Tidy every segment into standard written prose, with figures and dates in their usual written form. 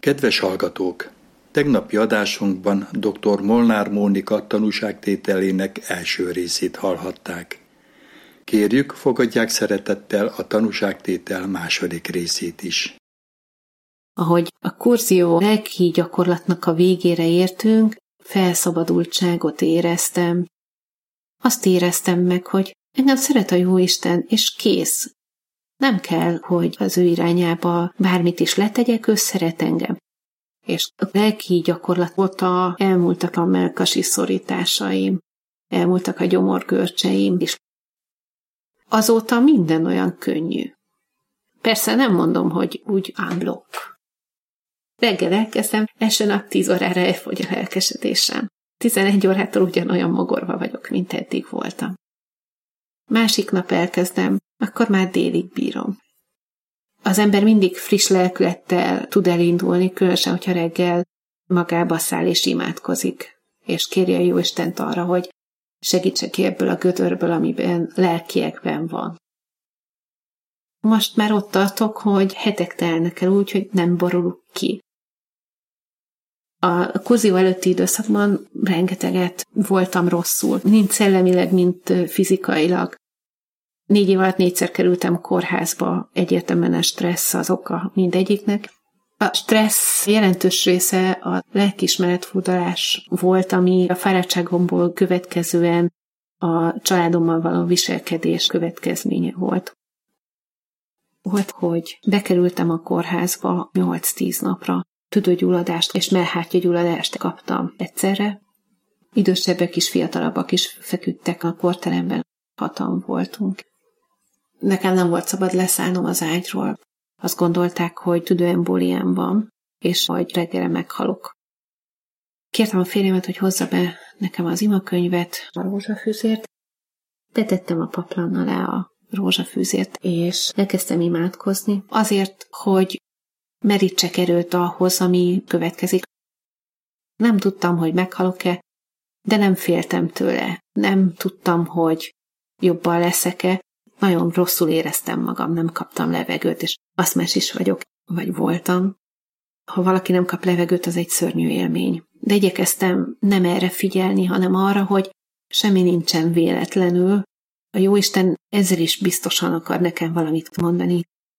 Kedves hallgatók! Tegnapi adásunkban dr. Molnár Mónika tanúságtételének első részét hallhatták. Kérjük, fogadják szeretettel a tanúságtétel második részét is. Ahogy a kurzió lelki gyakorlatnak a végére értünk, felszabadultságot éreztem. Azt éreztem meg, hogy engem szeret a Jóisten, és kész. Nem kell, hogy az ő irányába bármit is letegyek, ő szeret engem. És a lelki gyakorlat óta elmúltak a mellkasi szorításaim, elmúltak a gyomorgörcseim is. Azóta minden olyan könnyű. Persze nem mondom, hogy úgy unblock. Reggel elkezdem, első nap 10 órára elfogy a lelkesedésem. 11 órától ugyanolyan mogorva vagyok, mint eddig voltam. Másik nap elkezdem, akkor már délig bírom. Az ember mindig friss lelkülettel tud elindulni, különösen, hogyha reggel magába száll és imádkozik, és kéri a Jóistent arra, hogy segítse ki ebből a gödörből, amiben lelkiekben van. Most már ott tartok, hogy hetek telnek el úgy, hogy nem borulok ki. A kurzió előtti időszakban rengeteget voltam rosszul, mind szellemileg, mind fizikailag. 4 év alatt 4-szer kerültem kórházba, egyértelműen a stressz az oka mindegyiknek. A stressz jelentős része a lelkiismeretfurdalás volt, ami a fáradtságomból következően a családommal való viselkedés következménye volt. Volt, hogy bekerültem a kórházba 8-10 napra, tüdőgyulladást és mellhártyagyulladást kaptam egyszerre. Idősebbek is, fiatalabbak is feküdtek a kórteremben, 6-an voltunk. Nekem nem volt szabad leszállnom az ágyról. Azt gondolták, hogy tüdőembóliám van, és hogy reggelre meghalok. Kértem a férjemet, hogy hozza be nekem az imakönyvet, a rózsafűzért. Betettem a paplan alá a rózsafűzért, és elkezdtem imádkozni, azért, hogy merítsek erőt ahhoz, ami következik. Nem tudtam, hogy meghalok-e, de nem féltem tőle. Nem tudtam, hogy jobban leszek-e. Nagyon rosszul éreztem magam, nem kaptam levegőt, és aszmás is vagyok, vagy voltam. Ha valaki nem kap levegőt, az egy szörnyű élmény. De igyekeztem nem erre figyelni, hanem arra, hogy semmi nincsen véletlenül. A Jóisten ezzel is biztosan akar nekem valamit mondani.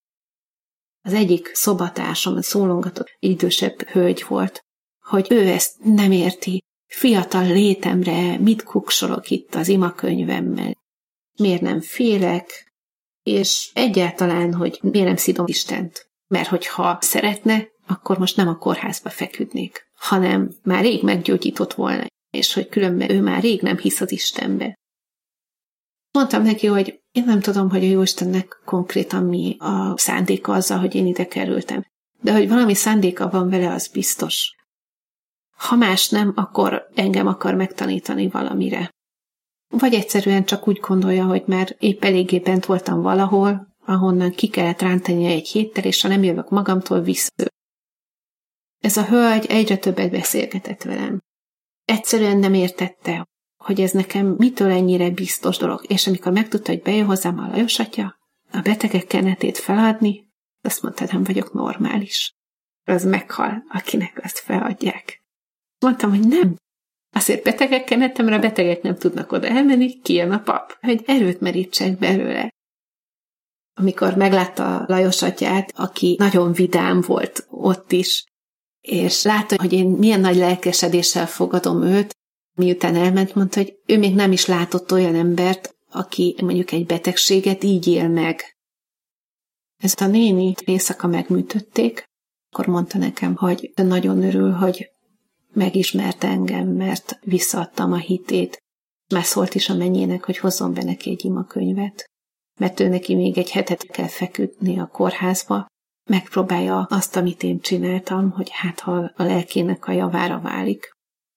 Az egyik szobatársam, a szólongatott idősebb hölgy volt, hogy ő ezt nem érti. Fiatal létemre mit kuksolok itt az imakönyvemmel? Miért nem félek? És egyáltalán, hogy miért nem szidom Istent? Mert hogyha szeretne, akkor most nem a kórházba feküdnék, hanem már rég meggyógyított volna, és hogy különben ő már rég nem hisz az Istenbe. Mondtam neki, hogy én nem tudom, hogy a Jóistennek konkrétan mi a szándéka azzal, hogy én ide kerültem. De hogy valami szándéka van vele, az biztos. Ha más nem, akkor engem akar megtanítani valamire. Vagy egyszerűen csak úgy gondolja, hogy már épp eléggé bent voltam valahol, ahonnan ki kellett rántania egy héttel, és ha nem jövök magamtól, vissza. Ez a hölgy egyre többet beszélgetett velem. Egyszerűen nem értette, hogy ez nekem mitől ennyire biztos dolog, és amikor megtudta, hogy bejön hozzám a Lajos atya, a betegek kenetét feladni, azt mondta, nem vagyok normális. Az meghal, akinek azt feladják. Mondtam, hogy nem. Azért betegek kenetemre, a betegek nem tudnak oda elmenni, kijön a pap, hogy erőt merítsek belőle. Amikor meglátta Lajos atyát, aki nagyon vidám volt ott is, és látta, hogy én milyen nagy lelkesedéssel fogadom őt, miután elment, mondta, hogy ő még nem is látott olyan embert, aki mondjuk egy betegséget így él meg. Ezt a néni éjszaka megműtötték, akkor mondta nekem, hogy nagyon örül, hogy megismert engem, mert visszaadtam a hitét. Már szólt is a mennyének, hogy hozzon be neki egy imakönyvet, mert ő neki még egy hetet kell feküdni a kórházba, megpróbálja azt, amit én csináltam, hogy hát ha a lelkének a javára válik.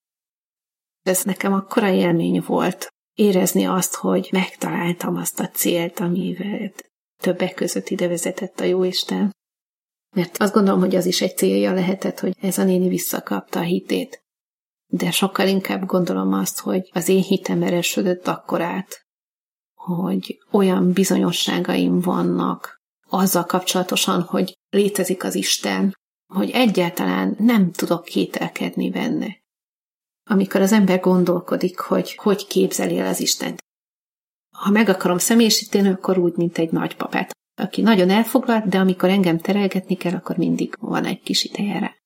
Ez nekem akkora élmény volt, érezni azt, hogy megtaláltam azt a célt, amivel többek között ide vezetett a Jóisten. Mert azt gondolom, hogy az is egy célja lehetett, hogy ez a néni visszakapta a hitét. De sokkal inkább gondolom azt, hogy az én hitem erősödött akkorát, hogy olyan bizonyosságaim vannak azzal kapcsolatosan, hogy létezik az Isten, hogy egyáltalán nem tudok kételkedni benne. Amikor az ember gondolkodik, hogy képzeli el az Istent. Ha meg akarom személyisíteni, akkor úgy, mint egy nagypapát, aki nagyon elfoglalt, de amikor engem terelgetni kell, akkor mindig van egy kis ideje rá.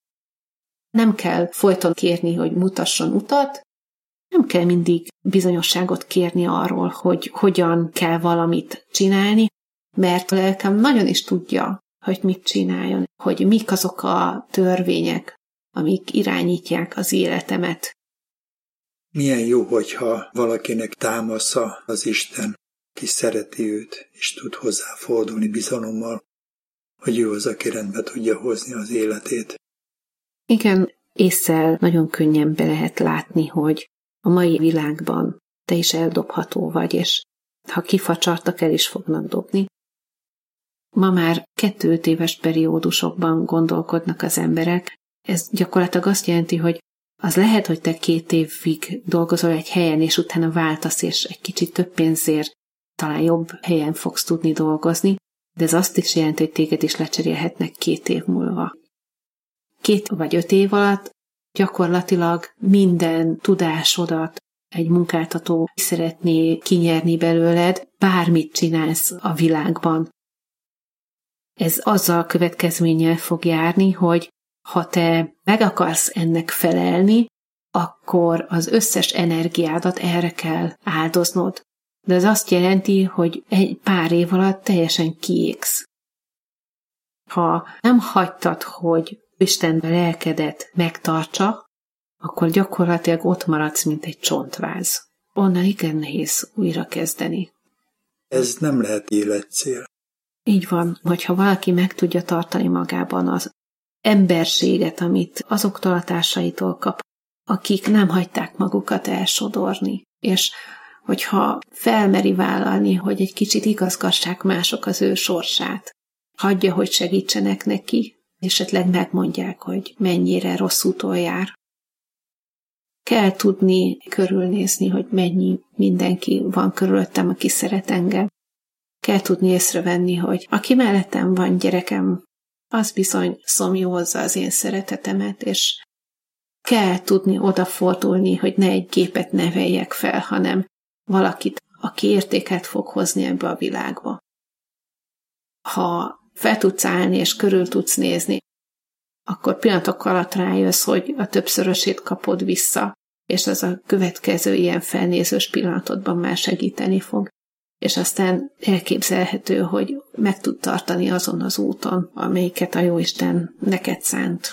Nem kell folyton kérni, hogy mutasson utat, nem kell mindig bizonyosságot kérni arról, hogy hogyan kell valamit csinálni, mert a lelkem nagyon is tudja, hogy mit csináljon, hogy mik azok a törvények, amik irányítják az életemet. Milyen jó, hogyha valakinek támasza az Isten, ki szereti őt, és tud hozzá fordulni bizalommal, hogy ő az, aki rendbe tudja hozni az életét. Igen, ésszel nagyon könnyen be lehet látni, hogy a mai világban te is eldobható vagy, és ha kifacsartak, el is fognak dobni. Ma már 2-5 éves periódusokban gondolkodnak az emberek. Ez gyakorlatilag azt jelenti, hogy az lehet, hogy te 2 évig dolgozol egy helyen, és utána váltasz, és egy kicsit több pénzért talán jobb helyen fogsz tudni dolgozni, de ez azt is jelenti, hogy téged is lecserélhetnek 2 év múlva. 2 vagy 5 év alatt gyakorlatilag minden tudásodat egy munkáltató szeretné kinyerni belőled, bármit csinálsz a világban. Ez azzal következménnyel fog járni, hogy ha te meg akarsz ennek felelni, akkor az összes energiádat erre kell áldoznod. De ez azt jelenti, hogy egy pár év alatt teljesen kiégsz. Ha nem hagytad, hogy Isten lelkedet megtartsa, akkor gyakorlatilag ott maradsz, mint egy csontváz. Onnan igen nehéz újra kezdeni. Ez nem lehet életcél. Így van, hogyha valaki meg tudja tartani magában az emberséget, amit azoktól a társaitól kap, akik nem hagyták magukat elsodorni, és hogyha felmeri vállalni, hogy egy kicsit igazgassák mások az ő sorsát, hagyja, hogy segítsenek neki, esetleg megmondják, hogy mennyire rossz úton jár. Kell tudni körülnézni, hogy mennyi mindenki van körülöttem, aki szeret engem. Kell tudni észrevenni, hogy aki mellettem van, gyerekem, az bizony szomjózza az én szeretetemet, és kell tudni odafordulni, hogy ne egy gépet neveljek fel, hanem valakit, aki értéket fog hozni ebbe a világba. Ha fel tudsz állni és körül tudsz nézni, akkor pillanatok alatt rájössz, hogy a többszörösét kapod vissza, és az a következő ilyen felnézős pillanatodban már segíteni fog. És aztán elképzelhető, hogy meg tud tartani azon az úton, amelyiket a Jóisten neked szánt.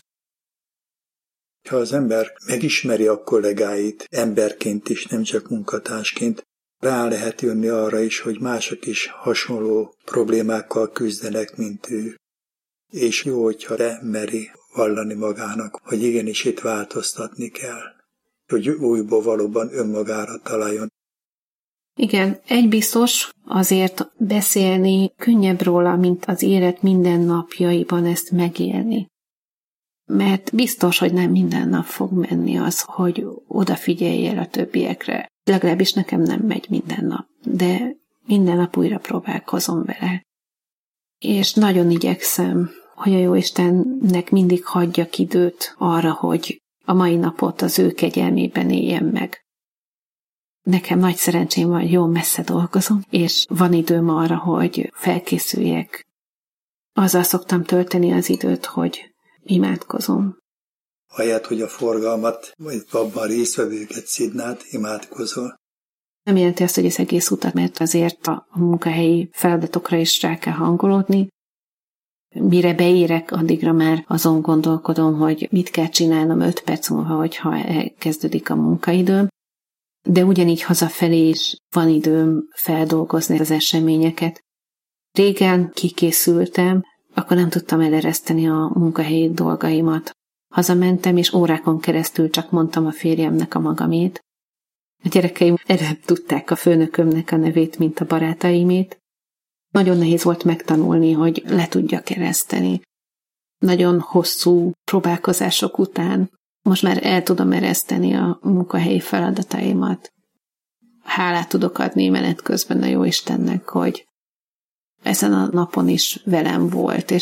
Ha az ember megismeri a kollégáit emberként is, nem csak munkatársként, rá lehet jönni arra is, hogy mások is hasonló problémákkal küzdenek, mint ő. És jó, hogyha meri vallani magának, hogy igenis itt változtatni kell, hogy újból valóban önmagára találjon. Igen, egy biztos, azért beszélni könnyebb róla, mint az élet mindennapjaiban ezt megélni. Mert biztos, hogy nem minden nap fog menni az, hogy odafigyeljél a többiekre. Legalábbis nekem nem megy minden nap, de minden nap újra próbálkozom vele. És nagyon igyekszem, hogy a Jóistennek mindig hagyjak időt arra, hogy a mai napot az ő kegyelmében éljem meg. Nekem nagy szerencsém van, jó messze dolgozom, és van időm arra, hogy felkészüljek. Azzal szoktam tölteni az időt, hogy imádkozom. Ahelyett, hogy a forgalmat, vagy abban résztvevőket szidnád, imádkozol. Nem jelenti azt, hogy az egész utat, mert azért a munkahelyi feladatokra is rá kell hangolódni. Mire beérek, addigra már azon gondolkodom, hogy mit kell csinálnom 5 perc múlva, hogyha elkezdődik a munkaidőm. De ugyanígy hazafelé is van időm feldolgozni az eseményeket. Régen kikészültem, akkor nem tudtam elereszteni a munkahelyi dolgaimat. Hazamentem, és órákon keresztül csak mondtam a férjemnek a magamét. A gyerekeim előbb tudták a főnökömnek a nevét, mint a barátaimét. Nagyon nehéz volt megtanulni, hogy le tudjak ereszteni. Nagyon hosszú próbálkozások után most már el tudom ereszteni a munkahelyi feladataimat. Hálát tudok adni menet közben a Jóistennek, hogy ezen a napon is velem volt, és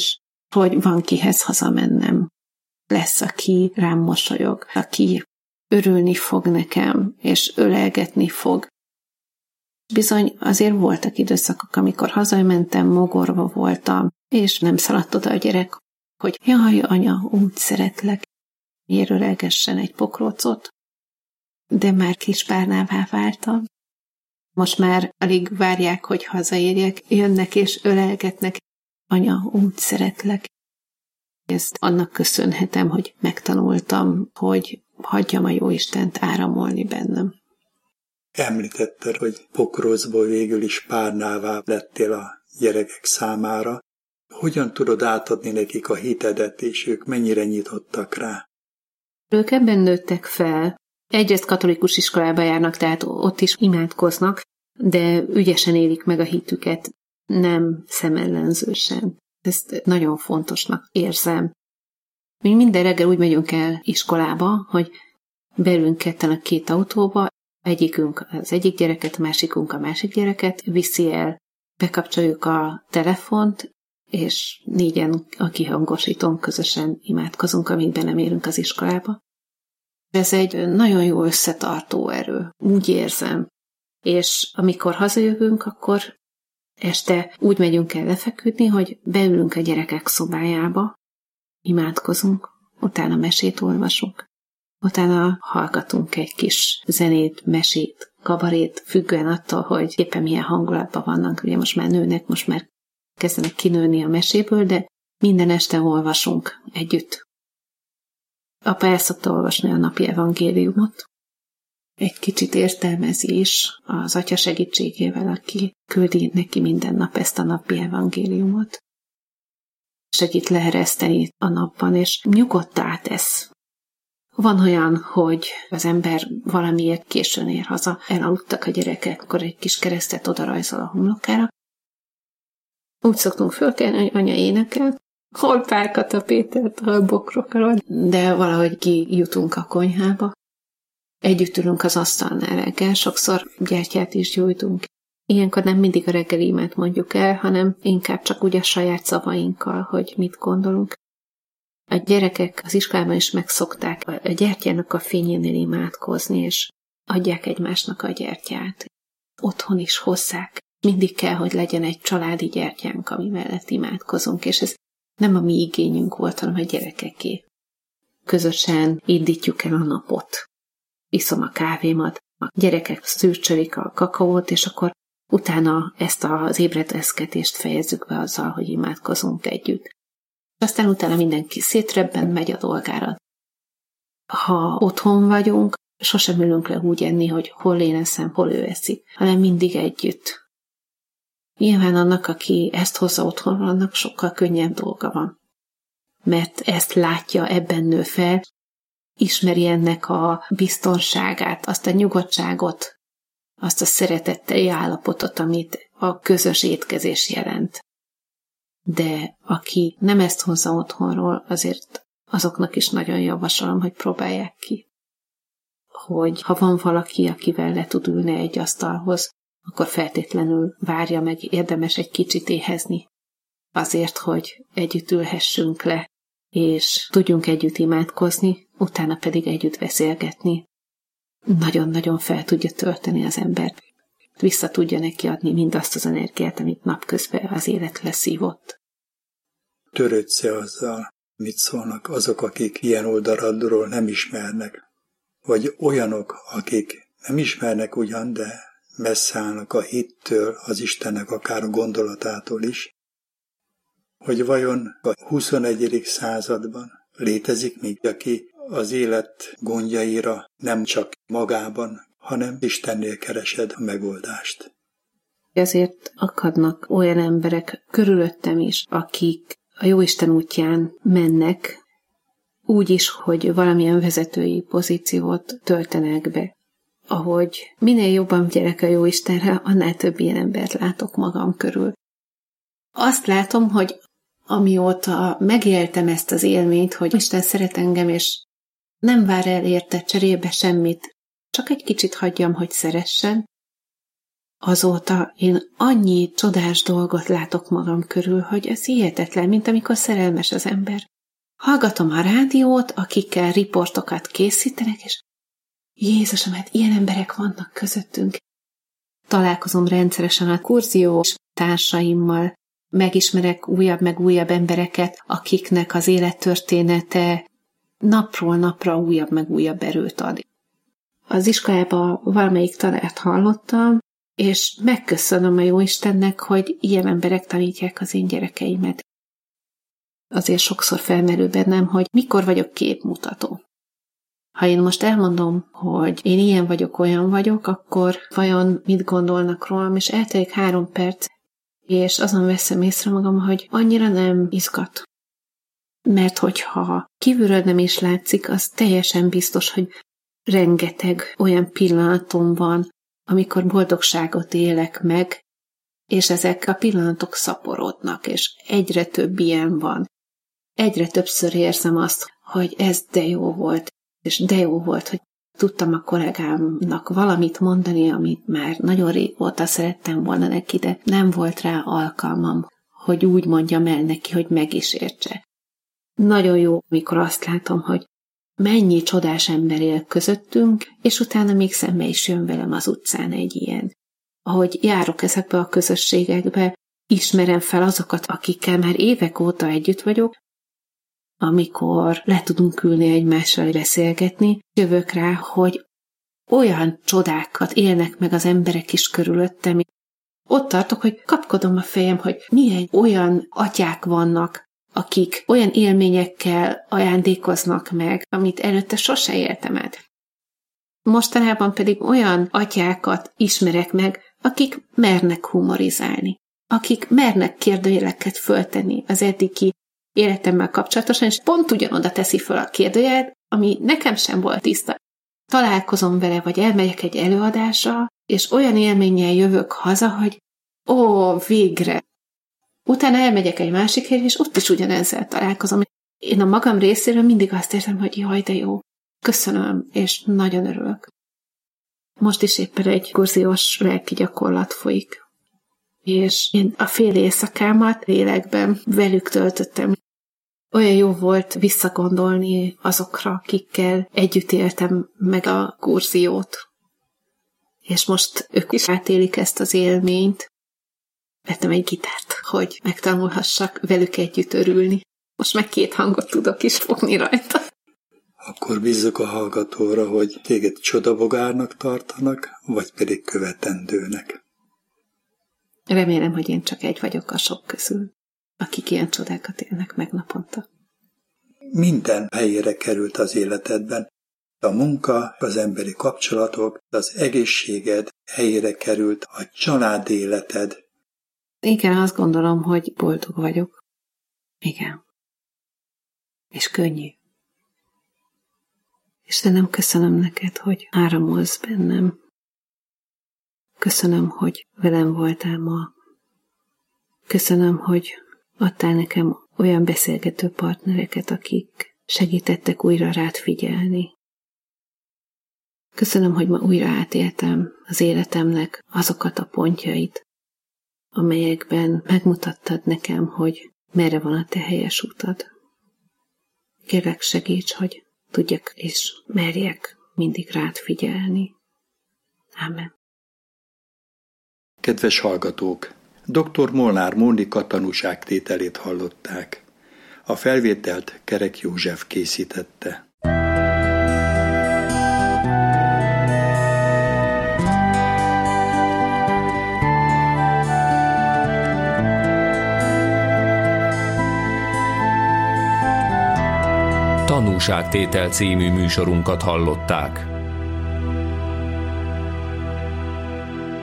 hogy van kihez hazamennem. Lesz, aki rám mosolyog, aki örülni fog nekem, és ölelgetni fog. Bizony azért voltak időszakok, amikor hazamentem, mogorva voltam, és nem szaladt oda a gyerek, hogy jaj, anya, úgy szeretlek, miért ölelgessen egy pokrócot, de már kis párnává váltam. Most már alig várják, hogy hazaérjek, jönnek és ölelgetnek, anya, úgy szeretlek. Ezt annak köszönhetem, hogy megtanultam, hogy hagyjam a Jóistent áramolni bennem. Említetted, hogy pokrócból végül is párnává lettél a gyerekek számára. Hogyan tudod átadni nekik a hitedet, és ők mennyire nyitottak rá? Ők ebben nőttek fel. Egyrészt katolikus iskolába járnak, tehát ott is imádkoznak, de ügyesen élik meg a hitüket, nem szemellenzősen. Ezt nagyon fontosnak érzem. Mi minden reggel úgy megyünk el iskolába, hogy beülünk ketten a két autóba, egyikünk az egyik gyereket, a másikunk a másik gyereket viszi el, bekapcsoljuk a telefont, és 4-en a kihangosítón közösen imádkozunk, amíg be nem érünk az iskolába. Ez egy nagyon jó összetartó erő, úgy érzem. És amikor hazajövünk, akkor este úgy megyünk el lefeküdni, hogy beülünk a gyerekek szobájába, imádkozunk, utána mesét olvasunk, utána hallgatunk egy kis zenét, mesét, kabarét, függően attól, hogy éppen milyen hangulatban vannak. Ugye most már nőnek, most már kezdenek kinőni a meséből, de minden este olvasunk együtt. Apa el szokta olvasni a napi evangéliumot. Egy kicsit értelmezi is az atya segítségével, aki küldi neki minden nap ezt a napi evangéliumot. Segít leereszteni a napban, és nyugodtá tesz. Van olyan, hogy az ember valamiért későn ér haza, elaludtak a gyerekek, akkor egy kis keresztet odarajzol a homlokára. Úgy szoktunk fölkelni, hogy anya énekel, hol Pálkata Pétert, hol Bokrokaról, de valahogy kijutunk a konyhába. Együtt ülünk az asztalnál reggel, sokszor gyertyát is gyújtunk. Ilyenkor nem mindig a reggelimet mondjuk el, hanem inkább csak úgy a saját szavainkkal, hogy mit gondolunk. A gyerekek az iskolában is megszokták a gyertyának a fényénél imádkozni, és adják egymásnak a gyertyát. Otthon is hozzák. Mindig kell, hogy legyen egy családi gyertyánk, ami mellett imádkozunk, és ez nem a mi igényünk volt, hanem a gyerekeké. Közösen indítjuk el a napot. Iszom a kávémat, a gyerekek szürcsölik a kakaót, és akkor utána ezt az ébredezgetést fejezzük be azzal, hogy imádkozunk együtt. Aztán utána mindenki szétrebben megy a dolgára. Ha otthon vagyunk, sosem ülünk le úgy enni, hogy hol én eszem, hol ő eszik, hanem mindig együtt. Nyilván annak, aki ezt hozza otthonra, annak sokkal könnyebb dolga van. Mert ezt látja, ebben nő fel, ismeri ennek a biztonságát, azt a nyugodtságot, azt a szeretetteli állapotot, amit a közös étkezés jelent. De aki nem ezt hozza otthonról, azért azoknak is nagyon javasolom, hogy próbálják ki. Hogy ha van valaki, akivel le tud ülni egy asztalhoz, akkor feltétlenül várja meg, érdemes egy kicsit éhezni. Azért, hogy együtt ülhessünk le, és tudjunk együtt imádkozni, utána pedig együtt beszélgetni. Nagyon-nagyon fel tudja tölteni az embert. Vissza tudja neki adni mindazt az energiát, amit napközben az élet leszívott. Törődsz-e azzal, mit szólnak azok, akik ilyen oldaladról nem ismernek? Vagy olyanok, akik nem ismernek ugyan, de messze állnak a hittől, az Istennek akár a gondolatától is, hogy vajon a 21. században létezik még, aki az élet gondjaira nem csak magában, hanem Istennél keresed a megoldást. Ezért akadnak olyan emberek körülöttem is, akik a Jóisten útján mennek, úgy is, hogy valamilyen vezetői pozíciót töltenek be. Ahogy minél jobban gyerek a Jóistenre, annál több ilyen embert látok magam körül. Azt látom, hogy amióta megéltem ezt az élményt, hogy Isten szeret engem, és nem vár el érte cserébe semmit, csak egy kicsit hagyjam, hogy szeressen, Azóta én annyi csodás dolgot látok magam körül, hogy ez hihetetlen, mint amikor szerelmes az ember. Hallgatom a rádiót, akikkel riportokat készítenek, és Jézusom, hát ilyen emberek vannak közöttünk. Találkozom rendszeresen a kurziós társaimmal, megismerek újabb meg újabb embereket, akiknek az élettörténete napról napra újabb meg újabb erőt ad. Az iskolában valamelyik tanárt hallottam, és megköszönöm a Jóistennek, hogy ilyen emberek tanítják az én gyerekeimet. Azért sokszor felmerül bennem, hogy mikor vagyok képmutató. Ha én most elmondom, hogy én ilyen vagyok, olyan vagyok, akkor vajon mit gondolnak rólam, és eltelik 3 perc, és azon veszem észre magam, hogy annyira nem izgat. Mert hogyha kívülről nem is látszik, az teljesen biztos, hogy rengeteg olyan pillanatom van, amikor boldogságot élek meg, és ezek a pillanatok szaporodnak, és egyre több ilyen van. Egyre többször érzem azt, hogy ez de jó volt, és de jó volt, hogy tudtam a kollégámnak valamit mondani, amit már nagyon régóta szerettem volna neki, de nem volt rá alkalmam, hogy úgy mondjam el neki, hogy meg is értse. Nagyon jó, amikor azt látom, hogy mennyi csodás ember él közöttünk, és utána még szembe is jön velem az utcán egy ilyen. Ahogy járok ezekbe a közösségekbe, ismerem fel azokat, akikkel már évek óta együtt vagyok, amikor le tudunk ülni egymással beszélgetni, jövök rá, hogy olyan csodákat élnek meg az emberek is körülöttem. Ott tartok, hogy kapkodom a fejem, hogy milyen olyan atyák vannak, akik olyan élményekkel ajándékoznak meg, amit előtte sose éltem át. Mostanában pedig olyan atyákat ismerek meg, akik mernek humorizálni, akik mernek kérdőjeleket föltenni az eddigi életemmel kapcsolatosan, és pont ugyanoda teszi föl a kérdőjelet, ami nekem sem volt tiszta. Találkozom vele, vagy elmegyek egy előadásra, és olyan élménnyel jövök haza, hogy végre! Utána elmegyek egy másik helyre, és ott is ugyanezzel találkozom. Én a magam részéről mindig azt érzem, hogy jaj, de jó, köszönöm, és nagyon örülök. Most is éppen egy kurziós lelki gyakorlat folyik. És én a fél éjszakámat lélekben velük töltöttem. Olyan jó volt visszagondolni azokra, akikkel együtt éltem meg a kurziót. És most ők is átélik ezt az élményt. Vettem egy gitárt, hogy megtanulhassak velük együtt örülni. Most meg 2 hangot tudok is fogni rajta. Akkor bízzuk a hallgatóra, hogy téged csodabogárnak tartanak, vagy pedig követendőnek. Remélem, hogy én csak egy vagyok a sok közül, akik ilyen csodákat élnek meg naponta. Minden helyére került az életedben. A munka, az emberi kapcsolatok, az egészséged helyére került, a család életed. Igen, azt gondolom, hogy boldog vagyok. Igen. És könnyű. Istenem, köszönöm neked, hogy áramolsz bennem. Köszönöm, hogy velem voltál ma. Köszönöm, hogy adtál nekem olyan beszélgető partnereket, akik segítettek újra rád figyelni. Köszönöm, hogy ma újra átéltem az életemnek azokat a pontjait, amelyekben megmutattad nekem, hogy merre van a te helyes utad. Kérlek, segíts, hogy tudjak és merjek mindig rád figyelni. Ámen. Kedves hallgatók! Dr. Molnár Mónika tanúságtételét hallották. A felvételt Kerek József készítette. Tanúságtétel című műsorunkat hallották.